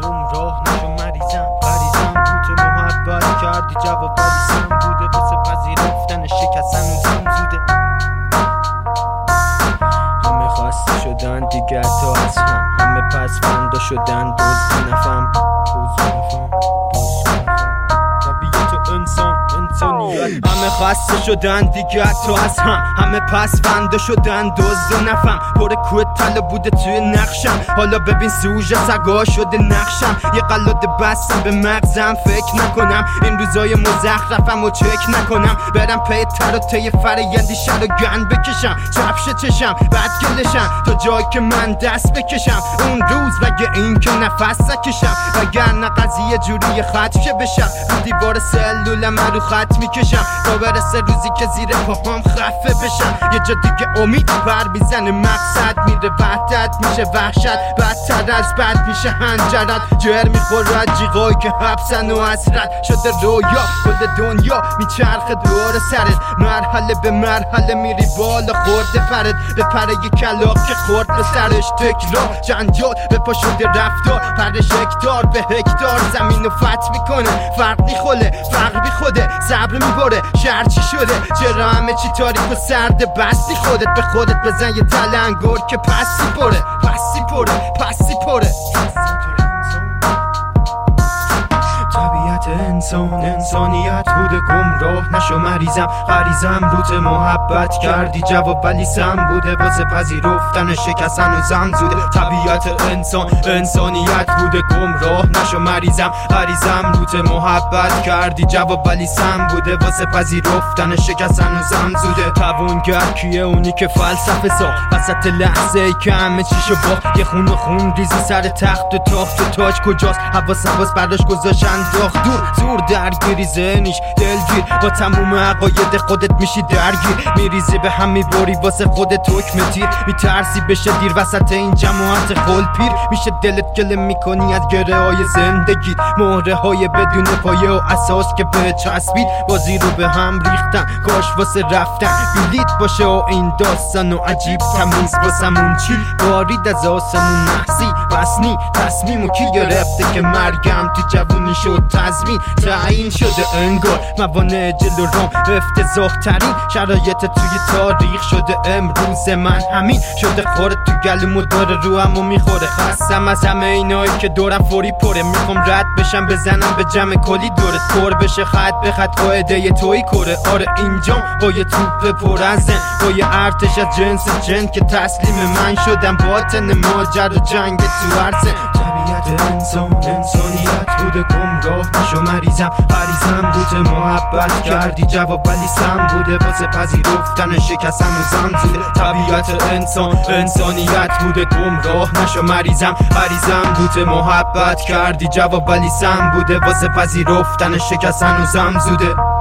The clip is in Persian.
گمراه نشو مریضم روت محبت کردی جواب ولی سم بوده واسه پذیرفتن شکست هنوزم زوده. همه خسته شدن دیگر تا از همه پسفنده شدن دزد نفهم طبیعت انسانیت. همه خسته شدن دیگر تا از همه پسفنده شدن دزد نفهم پر کوه طلا بوده توی نقشم. حالا ببین سوژه سگا شده نقشم. یه قلاده بستم به مغزم فکر نکنم این روزای مزخرفم و چک نکنم. برم پی تر و طی فرایندی شر و گن بکشم چپش چشم بعد گلشم تا جایی که من دست بکشم اون روز وگه این که نفس نکشم وگرنه قضیه جوری خدشه بشم رو دیوار سلول من رو خط میکشم تا برسه روزی که زیر پاهام خفه بشم. یه جا دیگه امید بر میزنه مقصد میره وحدت میشه وحشت بدتر از بد میشه هنجرت جر میخوره از جیغایی که حبسن و حسرت شده رویا کل دنیا میچرخه دور سرت مرحله به مرحله میری بالا خورده پرت به پره یه کلاق که خورد به سرش تکرار جنجال به پا شده رفتار پرش هکتار به هکتار زمین و فتح میکنه فرق میخوله فرق بی خوده صبر میبره شهر چی شده چرا همه چی تاریک و سرد بستی خودت به خودت بزن یه تلنگور که پسی پره پسی پره انسانیت بوده گمراه نشو مریضم غریزم روت محبت کردی جواب ولی سم بوده واسه پذیرفتن شکست هنوزم زوده. طبیعت انسانیت بوده گمراه نشو مریضم غریزم روت محبت کردی جواب ولی سم بوده واسه پذیرفتن شکست هنوزم زوده. توانگر کیه اونی که فلسفه ساخت وسط لحظه ای که همه چیشو باخت یه خون ریزی سر تخت و تاخت و تاج کجاست حواس براش گذاشتن داخت دور زور درگیری ذهنیش دلگیر با تموم عقاید خودت میشی درگیر میریزی به هم میبری واسه خودت حکم تیر میترسی بشه دیر وسط این جماعت خلپیر میشه دلت گله میکنی از گره های زندگی مهره های بدون پایه و اساس که به چسبید بازی رو به هم ریختن کاش واسه رفتن بلیت باشه و این داستان و عجیب تمیز واسمون چی بارید از آسمون نحسی بسنی تصمیم و کی گرفته که مرگم تو جوونی شد تضمین تعیین شده انگار موانع جلو رام افتضاح ترین شرایط توی تاریخ شده امروز من همین شده خورد تو گلوم و داره رو همو میخوره خستم از همه اینایی که دورم فوری پره میخوام رد بشم بزنم به جمع کلی دورت پر بشه خط به خط قاعده توی کره آره اینجام با یه توپ پر از زن با یه ارتش از جنس جن که تسلیم من شدم باطن ماجر و جنگ تو عرصه. طبیعت انسانیت بوده گمراه نشو مریضم غریزم روت محبت کردی جواب ولی سم بوده واسه پذیرفتن شکست هنوزم زوده. طبیعت انسانیت بوده گمراه نشو مریضم غریزم روت محبت کردی جواب ولی سم بوده واسه پذیرفتن شکست هنوزم زوده.